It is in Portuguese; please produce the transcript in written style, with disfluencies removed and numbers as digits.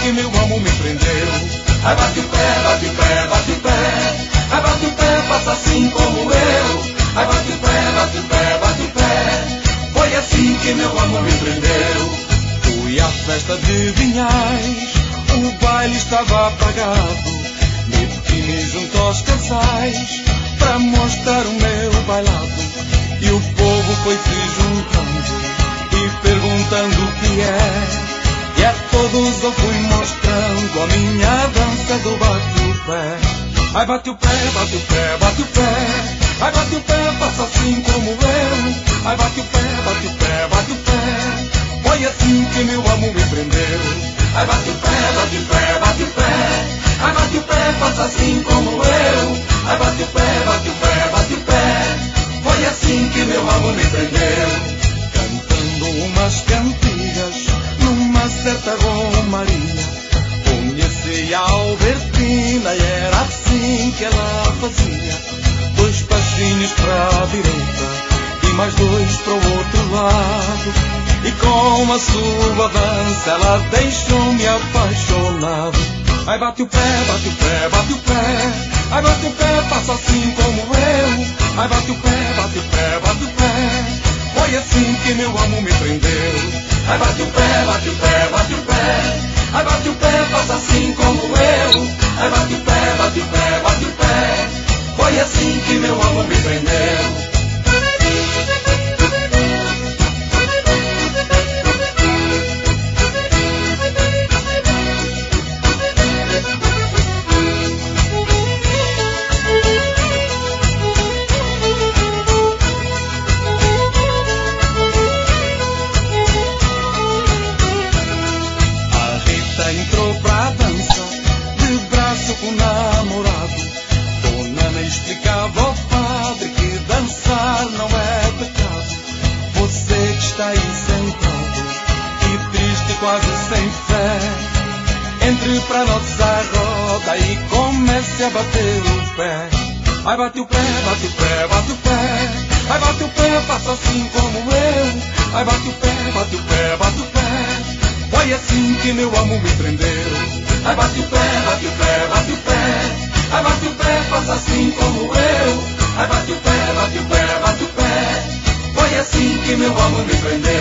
que meu amo me prendeu. Ai, bate o pé, bate o pé, bate o pé. Ai, bate o pé, faça assim como eu. Ai, bate o pé, bate o pé, bate o pé. Foi assim que meu amor me prendeu. Fui à festa de Vinhais, o baile estava apagado. Meti-me junto aos casais para mostrar o meu bailado. E o povo foi se juntando e perguntando o que é. E a todos eu fui mostrando a minha dança do bate-o-pé. Ai, bate o pé, bate o pé, bate o pé. Ai, bate o pé, faça assim como eu. Ai, bate o pé, bate o pé, bate o pé. Foi assim que meu amor me prendeu. Ai, bate o pé, bate o pé, bate o pé. Ai, bate o pé, faça assim como eu. Ai, bate o pé, bate o pé, bate o pé. Foi assim que meu amor me prendeu. Cantando umas cantigas numa certa romaria, conheci a Albertina e era assim que ela fazia. 2 passinhos para a direita e mais 2 para o outro lado. E com a sua dança ela deixou-me apaixonado. Ai, bate o pé, bate o pé, bate o pé. Ai, bate o pé, faça assim como eu. Ai, bate o pé, bate o pé, bate o pé. Foi assim que meu amor me prendeu. Ai, bate o pé, bate o pé, bate o pé. Ai, bate o pé, faça assim como eu. Ai, bate o pé, bate o pé, bate o pé. Foi assim que meu amor me prendeu. Pra nossa roda e comece a bater o pé. Ai, bate o pé, bate o pé, bate o pé. Ai, bate o pé, faça assim como eu. Ai, bate o pé, bate o pé, bate o pé. Foi assim que meu amor me prendeu. Ai, bate o pé, bate o pé, bate o pé. Ai, bate o pé, faça assim como eu. Ai, bate o pé, bate o pé, bate o pé. Foi assim que meu amor me prendeu.